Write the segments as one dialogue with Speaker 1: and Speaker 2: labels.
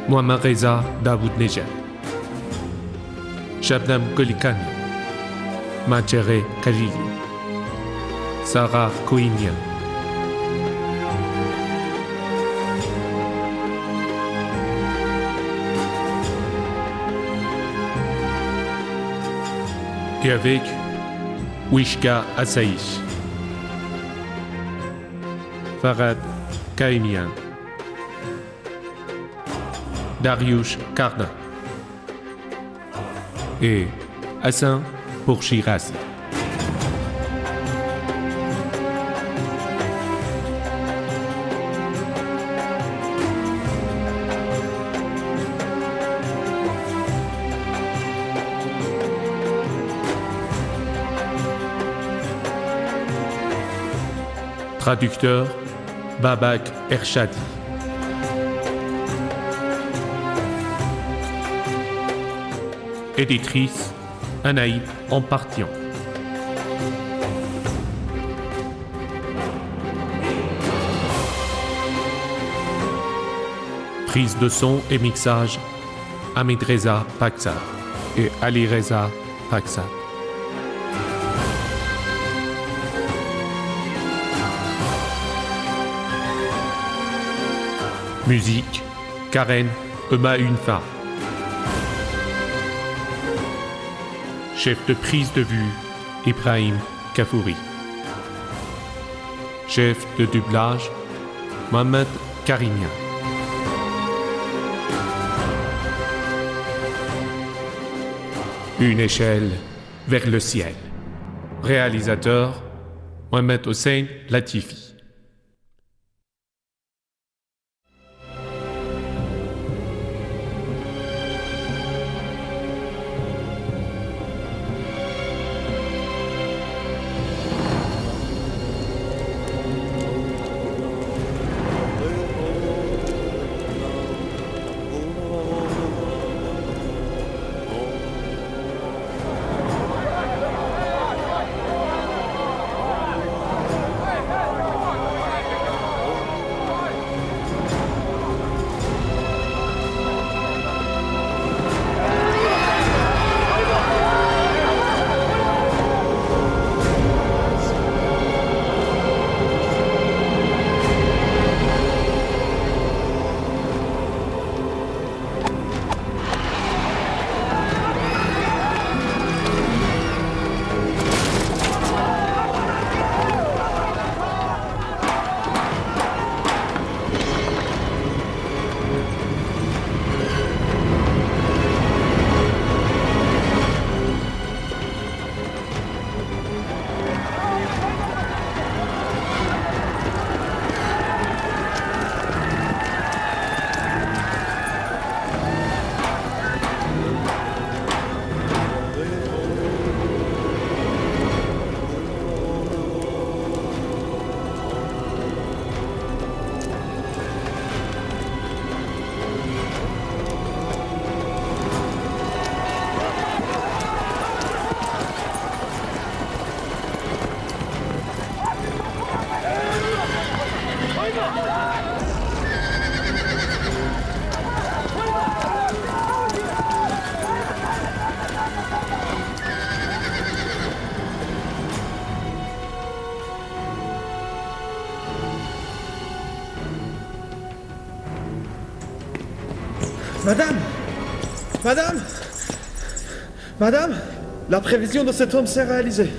Speaker 1: محمد رضا داوود نژاد، شبنم گلیکانی، ماجره قلیلی، سارا کوینیان. Et avec Wishka Asaïch, Farad Kaimian, Dariush Karna et Hassan Pourchirazi. Traducteur Babak Ershadi. Éditrice Anaïd Ampartian. Prise de son et mixage Hamid Reza Paksad et Ali Reza Paksad. Musique, Karen Ema Unfa. Chef de prise de vue, Ibrahim Kafouri. Chef de doublage, Mohamed Karimian. Une échelle vers le ciel. Réalisateur, Mohamed Hossein Latifi.
Speaker 2: Madame! Madame! Madame! La prévision de cet homme s'est réalisée.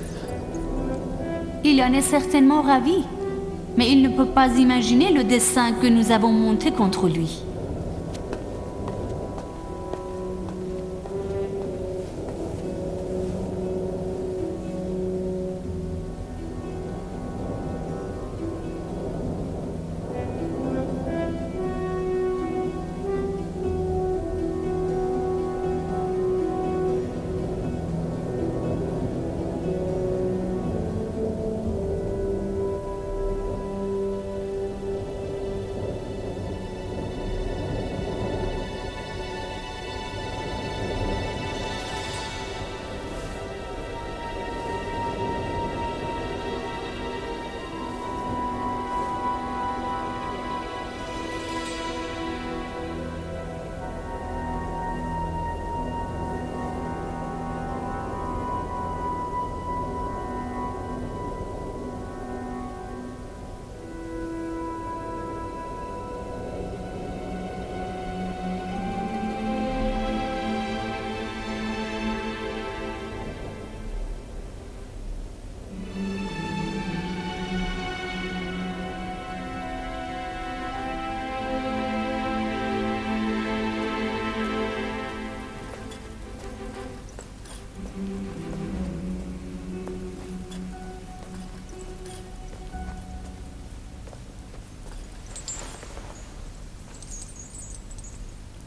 Speaker 3: Il en est certainement ravi. Mais il ne peut pas imaginer le dessein que nous avons monté contre lui.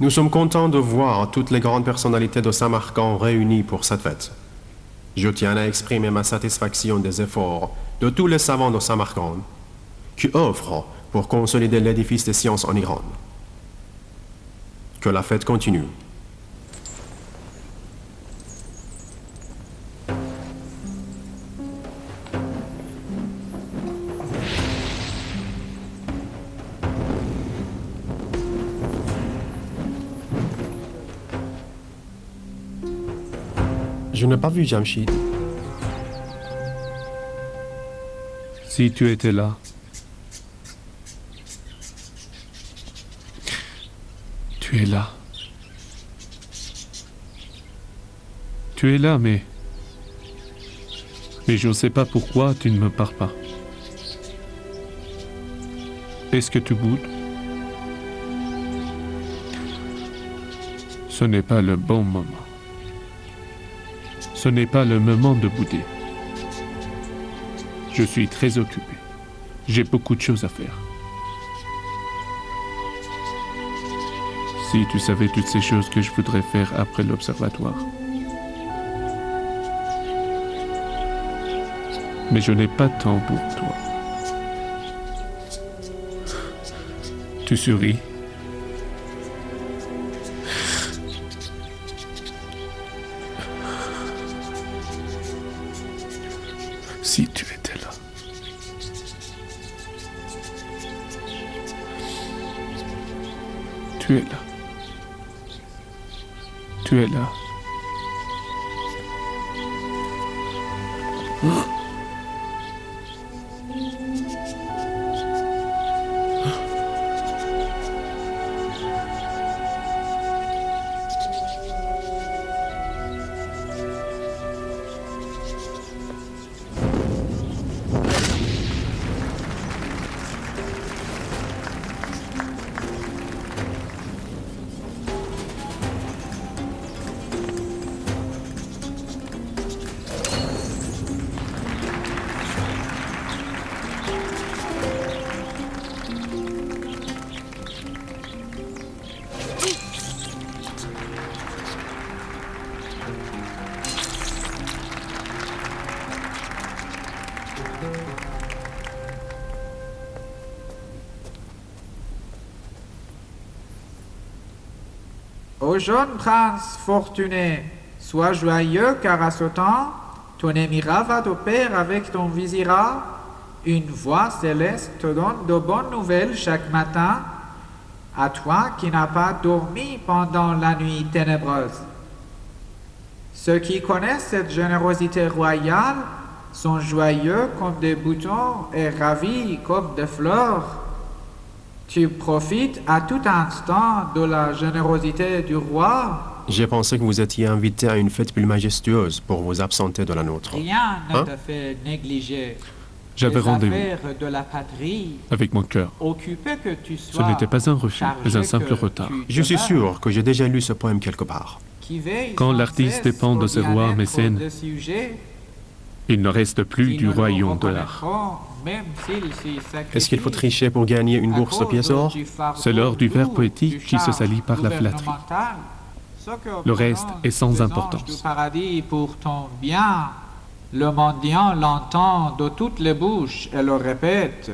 Speaker 4: Nous sommes contents de voir toutes les grandes personnalités de Samarcande réunies pour cette fête. Je tiens à exprimer ma satisfaction des efforts de tous les savants de Samarcande qui œuvrent pour consolider l'édifice des sciences en Iran. Que la fête continue. Je n'ai pas vu Jamshid.
Speaker 1: Si tu étais là, tu es là. Tu es là, mais je ne sais pas pourquoi tu ne me parles pas. Est-ce que tu boudes? Ce n'est pas le bon moment. Ce n'est pas le moment de bouder. Je suis très occupé. J'ai beaucoup de choses à faire. Si tu savais toutes ces choses que je voudrais faire après l'observatoire. Mais je n'ai pas de temps pour toi. Tu souris. Si tu étais là. Tu es là. Tu es là.
Speaker 5: Ô jeune prince fortuné, sois joyeux car à ce temps, ton émirat va de pair avec ton vizira. Une voix céleste te donne de bonnes nouvelles chaque matin, à toi qui n'as pas dormi pendant la nuit ténébreuse. Ceux qui connaissent cette générosité royale sont joyeux comme des boutons et ravis comme des fleurs. Tu profites à tout instant de la générosité du roi.
Speaker 4: J'ai pensé que vous étiez invité à une fête plus majestueuse pour vous absenter de la nôtre.
Speaker 5: Rien ne te fait négliger.
Speaker 1: J'avais rendez-vous
Speaker 5: de la patrie.
Speaker 1: avec mon cœur.
Speaker 5: Occupé que tu
Speaker 1: Ce
Speaker 5: sois,
Speaker 1: n'était pas un refus, mais un simple retard.
Speaker 4: Je suis sûr que j'ai déjà lu ce poème quelque part.
Speaker 1: Quand l'artiste dépend de ses rois mécènes, il ne reste plus du royaume de l'art.
Speaker 4: Est-ce qu'il faut tricher pour gagner une bourse de pièces d'or?
Speaker 1: C'est l'heure du vers poétique qui se salit par la flatterie. Le reste est sans importance.
Speaker 5: Du paradis pour ton bien. Le mendiant l'entend de toutes les bouches et le répète.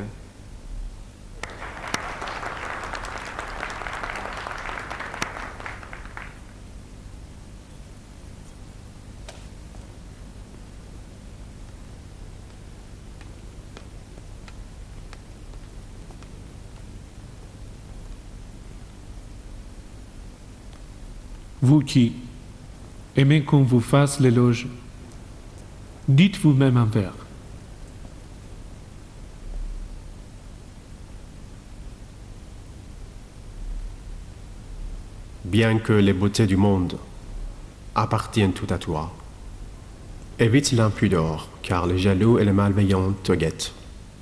Speaker 1: Vous qui aimez qu'on vous fasse l'éloge, dites vous-même un vers.
Speaker 4: Bien que les beautés du monde appartiennent tout à toi, évite l'impudeur, car les jaloux et les malveillants te guettent.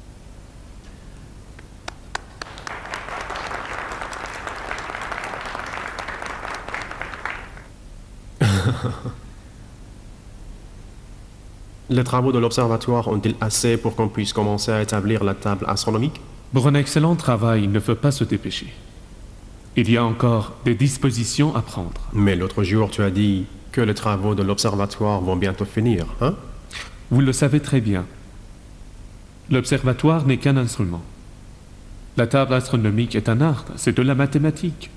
Speaker 4: Les travaux de l'observatoire ont-ils assez pour qu'on puisse commencer à établir la table astronomique?
Speaker 1: Pour un excellent travail, il ne faut pas se dépêcher. Il y a encore des dispositions à prendre.
Speaker 4: Mais l'autre jour, tu as dit que les travaux de l'observatoire vont bientôt finir, hein?
Speaker 1: Vous le savez très bien. L'observatoire n'est qu'un instrument. La table astronomique est un art, c'est de la mathématique.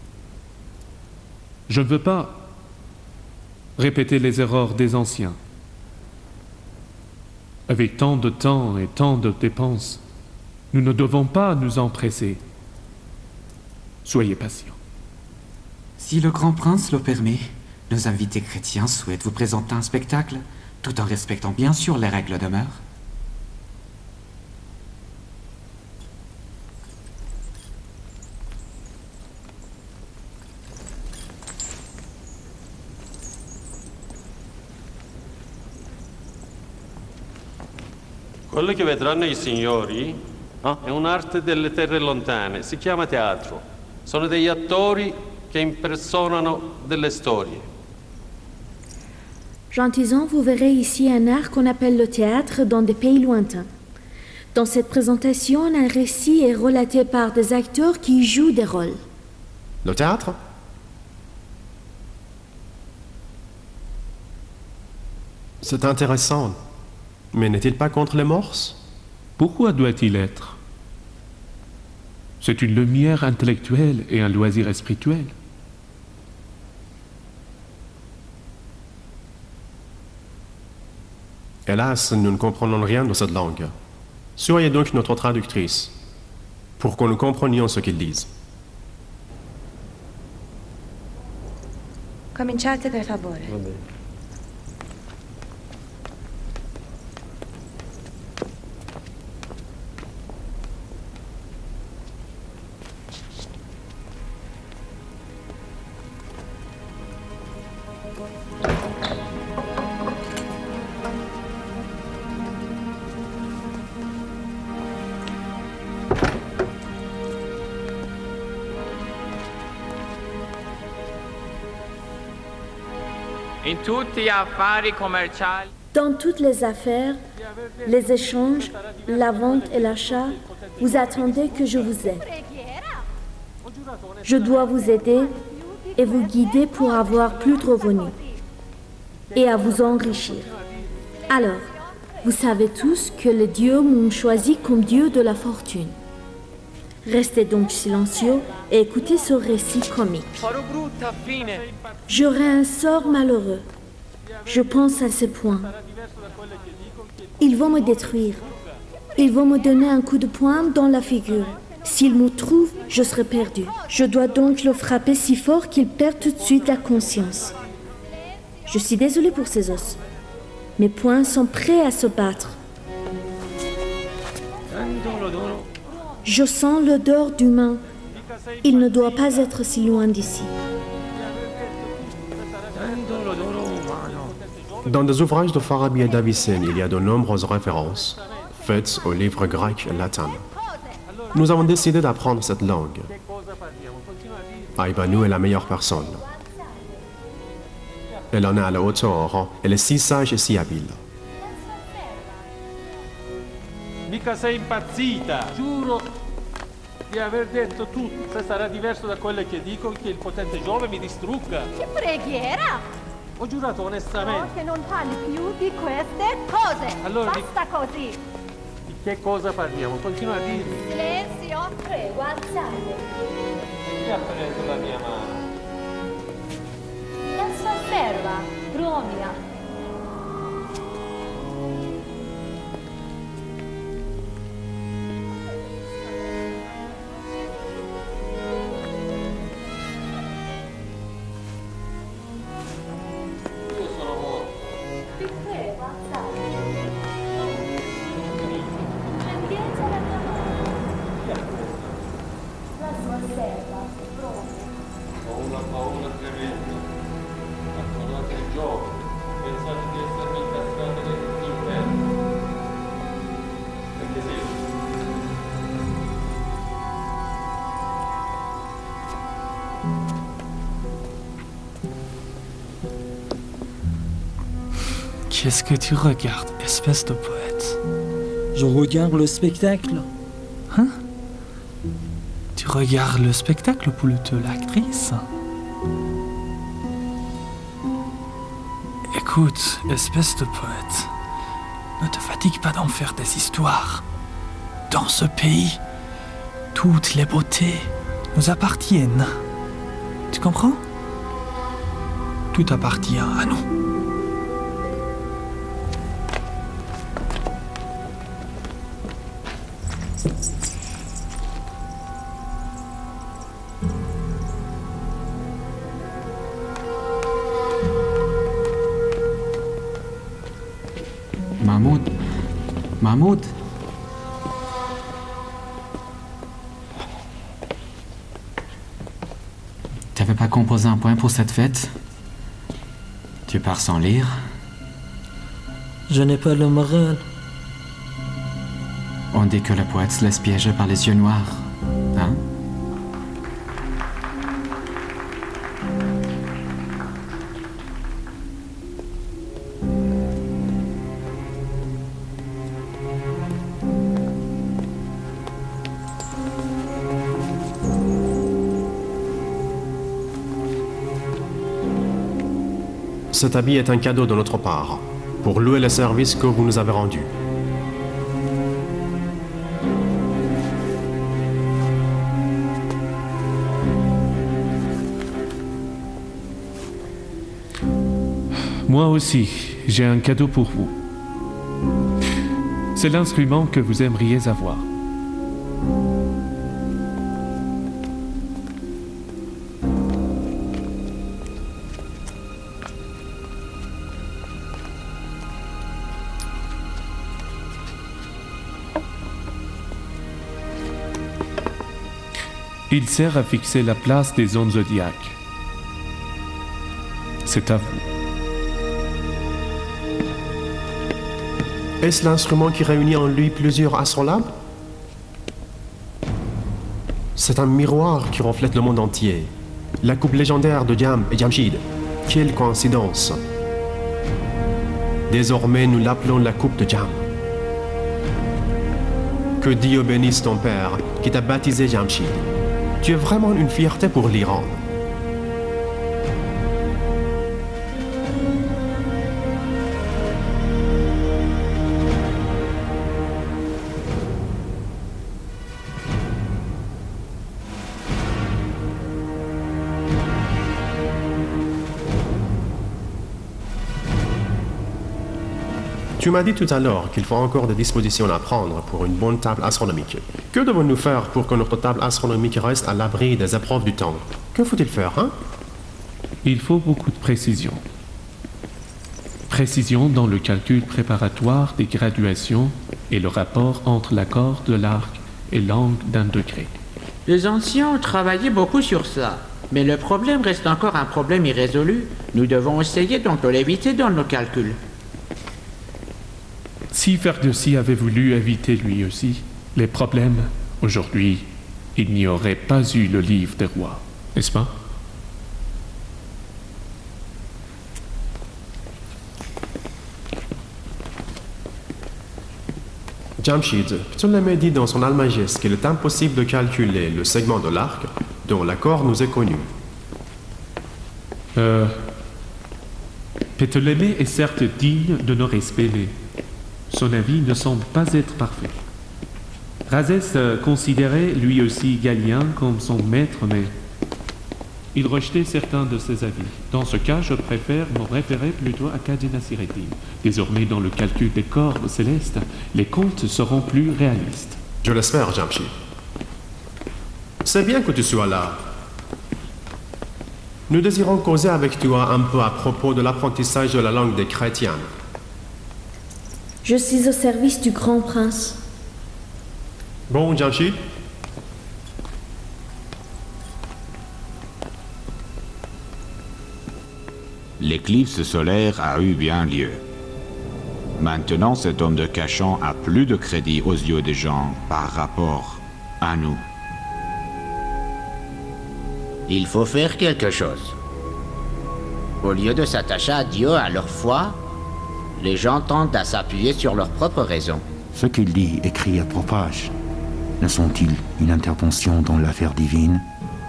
Speaker 1: Je ne veux pas répéter les erreurs des anciens. Avec tant de temps et tant de dépenses, nous ne devons pas nous empresser. Soyez patients.
Speaker 6: Si le grand prince le permet, nos invités chrétiens souhaitent vous présenter un spectacle, tout en respectant bien sûr les règles de mœurs.
Speaker 7: Quello che vedranno i signori è un'arte delle terre lontane, si chiama teatro. Sono degli attori che impersonano delle storie.
Speaker 8: Gentilshommes, vous verrez ici un art qu'on appelle le théâtre dans des pays lointains. Dans cette présentation, un récit est relaté par des acteurs qui jouent des rôles.
Speaker 4: Le théâtre? C'est intéressant. Mais n'est-il pas contre les morses?
Speaker 1: Pourquoi doit-il être? C'est une lumière intellectuelle et un loisir spirituel.
Speaker 4: Hélas, nous ne comprenons rien de cette langue. Soyez donc notre traductrice, pour que nous comprenions ce qu'ils disent.
Speaker 9: Cominciate per favore.
Speaker 8: Dans toutes les affaires, les échanges, la vente et l'achat, vous attendez que je vous aide. Je dois vous aider et vous guider pour avoir plus de revenus et à vous enrichir. Alors, vous savez tous que les dieux m'ont choisi comme dieu de la fortune. Restez donc silencieux et écoutez ce récit comique. J'aurai un sort malheureux. Je pense à ce point. Ils vont me détruire. Ils vont me donner un coup de poing dans la figure. S'ils me trouvent, je serai perdu. Je dois donc le frapper si fort qu'il perd tout de suite la conscience. Je suis désolée pour ces os. Mes poings sont prêts à se battre. Je sens l'odeur d'humain. Il ne doit pas être si loin d'ici.
Speaker 4: Dans des ouvrages de Farabi et d'Avicenne, il y a de nombreuses références faites aux livres grecs et latins. Nous avons décidé d'apprendre cette langue. Aïbanou est la meilleure personne. Elle en est à la hauteur, elle est si sage et si habile.
Speaker 7: Mica sei impazzita! Giuro di aver detto tutto. Se sarà diverso da quello che dico, che il potente Giove mi distrugga.
Speaker 3: Che preghiera!
Speaker 7: Ho giurato onestamente.
Speaker 3: Che non parli più di queste cose.
Speaker 7: Allora,
Speaker 3: basta così.
Speaker 7: Di che cosa parliamo? Continua a dirmi.
Speaker 3: Silenzio. Prego, alzate.
Speaker 7: Chi ha preso la mia mano?
Speaker 3: Non s'osserva, Romia.
Speaker 10: Qu'est-ce que tu regardes, espèce de poète?
Speaker 11: Je regarde le spectacle.
Speaker 10: Hein? Tu Tu regardes le spectacle ou plutôt l'actrice? Écoute, espèce de poète, ne te fatigue pas d'en faire des histoires. Dans ce pays, toutes les beautés nous appartiennent. Tu comprends? Tout appartient à nous.
Speaker 6: Mahmoud. T'avais pas composé un poème pour cette fête? Tu pars sans lire?
Speaker 9: Je n'ai pas le moral.
Speaker 6: On dit que le poète se laisse piéger par les yeux noirs. Hein?
Speaker 4: Cet habit est un cadeau de notre part, pour louer le service que vous nous avez rendu.
Speaker 1: Moi aussi, j'ai un cadeau pour vous. C'est l'instrument que vous aimeriez avoir. Il sert à fixer la place des zones zodiaques. C'est à vous.
Speaker 4: Est-ce l'instrument qui réunit en lui plusieurs astrolabes? C'est un miroir qui reflète le monde entier. La coupe légendaire de Jam et Jamshid. Quelle coïncidence! Désormais, nous l'appelons la coupe de Jam. Que Dieu bénisse ton père qui t'a baptisé Jamshid. Tu es vraiment une fierté pour l'Iran. Tu m'as dit tout à l'heure qu'il faut encore des dispositions à prendre pour une bonne table astronomique. Que devons-nous faire pour que notre table astronomique reste à l'abri des épreuves du temps? Que faut-il faire, hein?
Speaker 1: Il faut beaucoup de précision. Précision dans le calcul préparatoire des graduations et le rapport entre l'accord de l'arc et l'angle d'un degré.
Speaker 5: Les anciens ont travaillé beaucoup sur ça. Mais le problème reste encore un problème irrésolu. Nous devons essayer donc de l'éviter dans nos calculs.
Speaker 1: Si Ferdowsi avait voulu éviter lui aussi les problèmes, aujourd'hui, il n'y aurait pas eu le livre des rois, n'est-ce pas?
Speaker 4: Jamshid, Ptolémée dit dans son Almageste qu'il est impossible de calculer le segment de l'arc dont l'accord nous est connu.
Speaker 1: Ptolémée est certes digne de nos respects, mais son avis ne semble pas être parfait. Rhazès considérait lui aussi Galien comme son maître, mais il rejetait certains de ses avis. Dans ce cas, je préfère me référer plutôt à Kadina-Sireddin. Désormais, dans le calcul des corps célestes, les comptes seront plus réalistes.
Speaker 4: Je l'espère, Jamshid. C'est bien que tu sois là. Nous désirons causer avec toi un peu à propos de l'apprentissage de la langue des chrétiens.
Speaker 8: Je suis au service du grand prince.
Speaker 4: Bon, Jamshid?
Speaker 11: L'éclipse solaire a eu bien lieu. Maintenant, cet homme de Cachan a plus de crédit aux yeux des gens par rapport à nous.
Speaker 12: Il faut faire quelque chose. Au lieu de s'attacher à Dieu, à leur foi, les gens tendent à s'appuyer sur leurs propres raisons.
Speaker 13: Ce qu'il dit, écrit et propage. ne sont-ils une intervention dans l'affaire divine?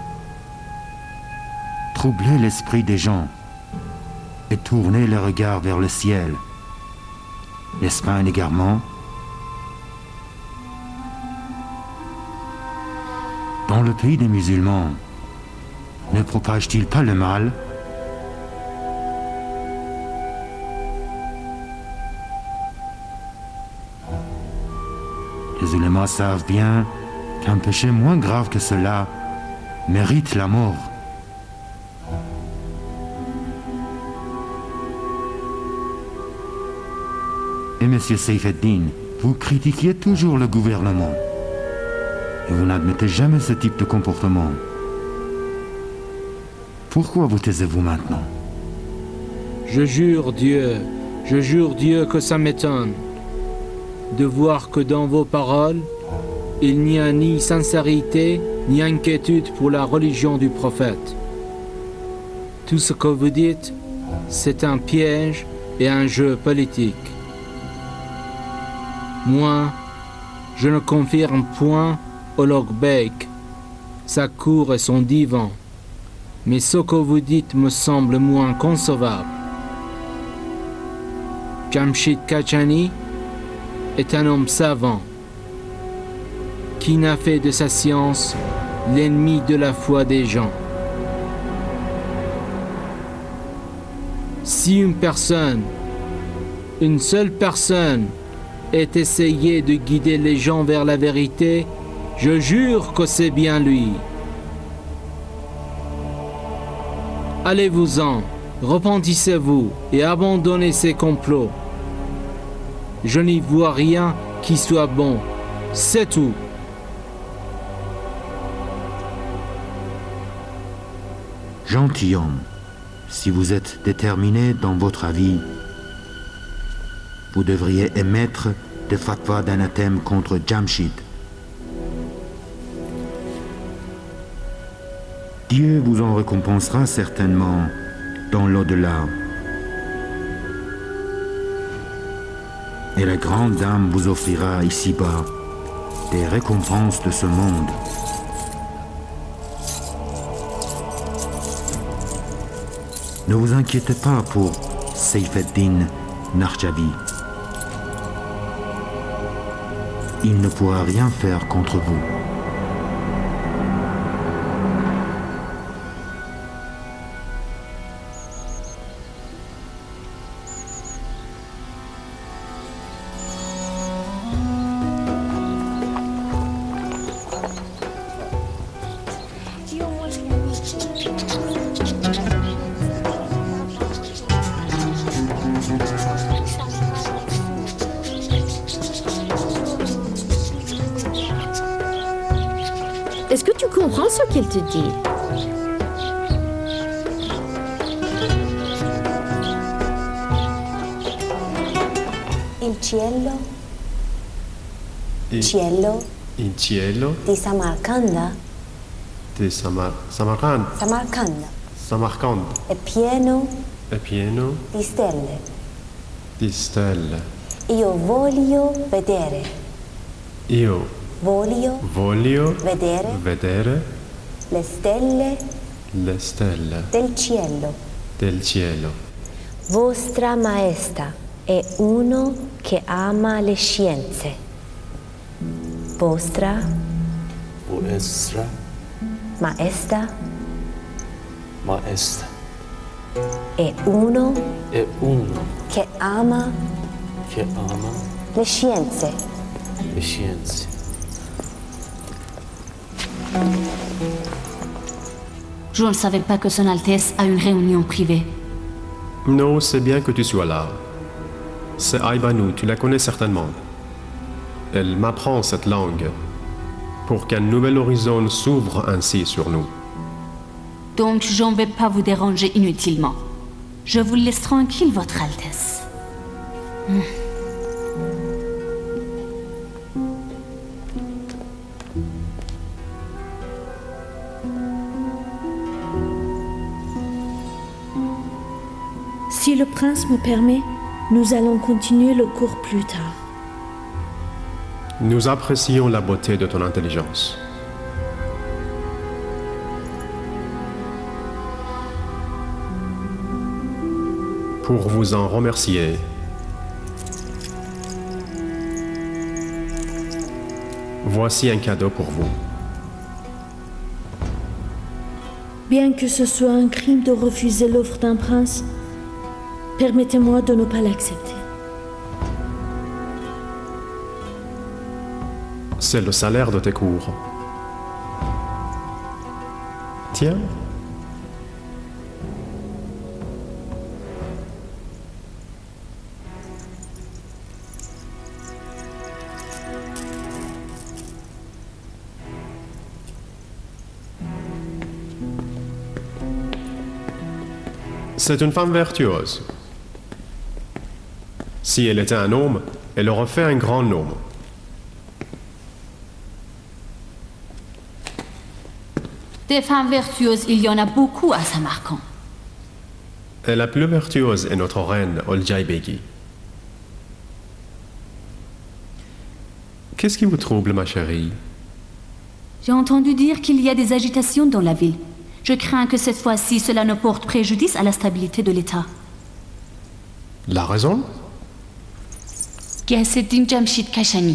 Speaker 13: Troubler l'esprit des gens et tourner les regards vers le ciel, n'est-ce pas un égarement? Dans le pays des musulmans, ne propage-t-il pas le mal? Les ulémas savent bien qu'un péché moins grave que cela mérite la mort. Et monsieur Seyfeddin, vous critiquiez toujours le gouvernement. Et vous n'admettez jamais ce type de comportement. Pourquoi vous taisez-vous maintenant?
Speaker 14: Je jure Dieu que ça m'étonne de voir que dans vos paroles, il n'y a ni sincérité ni inquiétude pour la religion du prophète. Tout ce que vous dites, c'est un piège et un jeu politique. Moi, je ne confirme point Ulugh Beg, sa cour et son divan, mais ce que vous dites me semble moins concevable. Jamshid Kachani est un homme savant qui n'a fait de sa science l'ennemi de la foi des gens. Si une seule personne, ait essayé de guider les gens vers la vérité, je jure que c'est bien lui. Allez-vous-en, repentissez-vous et abandonnez ces complots. Je n'y vois rien qui soit bon, c'est tout.
Speaker 13: Gentilhomme, si vous êtes déterminé dans votre avis, vous devriez émettre des fatwas d'anathème contre Jamshid. Dieu vous en récompensera certainement dans l'au-delà. Et la grande dame vous offrira ici-bas des récompenses de ce monde. Ne vous inquiétez pas pour Seyfeddin Narjavi. Il ne pourra rien faire contre vous.
Speaker 8: Est-ce que tu comprends ce qu'il te dit?
Speaker 15: Il cielo
Speaker 4: di
Speaker 15: Samarcanda
Speaker 4: Samarcand
Speaker 15: è pieno
Speaker 4: di stelle.
Speaker 15: Io voglio vedere le stelle del cielo. Vostra Maestà è uno che ama le scienze. Vostra Maestà è uno che ama le scienze.
Speaker 3: Je ne savais pas que Son Altesse a une réunion privée.
Speaker 4: Non, c'est bien que tu sois là. C'est Aibanu, tu la connais certainement. Elle m'apprend cette langue pour qu'un nouvel horizon s'ouvre ainsi sur nous.
Speaker 3: Donc je ne vais pas vous déranger inutilement. Je vous laisse tranquille, Votre Altesse.
Speaker 8: Si le prince me permet, nous allons continuer le cours plus tard.
Speaker 4: Nous apprécions la beauté de ton intelligence. Pour vous en remercier, voici un cadeau pour vous.
Speaker 8: Bien que ce soit un crime de refuser l'offre d'un prince, permettez-moi de ne pas l'accepter.
Speaker 4: C'est le salaire de tes cours. Tiens. C'est une femme vertueuse. Si elle était un homme, elle aurait fait un grand homme.
Speaker 3: Des femmes vertueuses, il y en a beaucoup à Samarkand.
Speaker 4: Et la plus vertueuse est notre reine Olcay Begi. Qu'est-ce qui vous trouble, ma chérie?
Speaker 3: J'ai entendu dire qu'il y a des agitations dans la ville. Je crains que cette fois-ci, cela ne porte préjudice à la stabilité de l'État.
Speaker 4: La raison?
Speaker 3: Ghiyasettin Jamshid Kashani.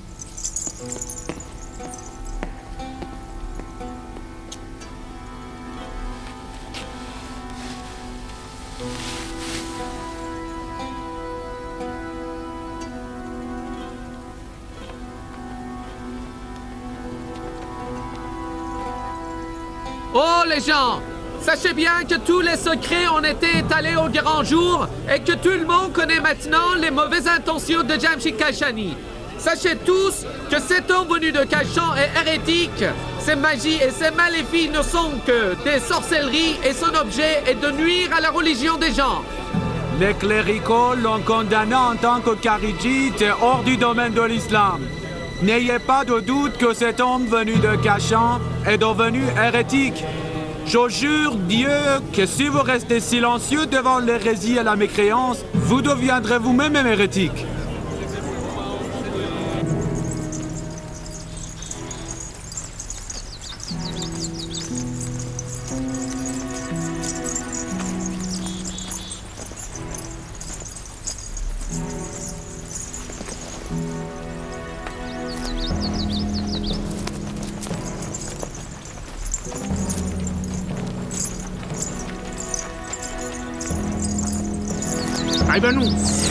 Speaker 5: Oh les gens, sachez bien que tous les secrets ont été étalés au grand jour et que tout le monde connaît maintenant les mauvaises intentions de Jamshid Kashani. Sachez tous que cet homme venu de Kashan est hérétique. Ses magies et ses maléfices ne sont que des sorcelleries et son objet est de nuire à la religion des gens.
Speaker 16: Les cléricaux l'ont condamné en tant que kharijite et hors du domaine de l'islam. N'ayez pas de doute que cet homme venu de Kashan est devenu hérétique. Je jure Dieu que si vous restez silencieux devant l'hérésie et la mécréance, vous deviendrez vous-même un hérétique.
Speaker 5: Aïbanou,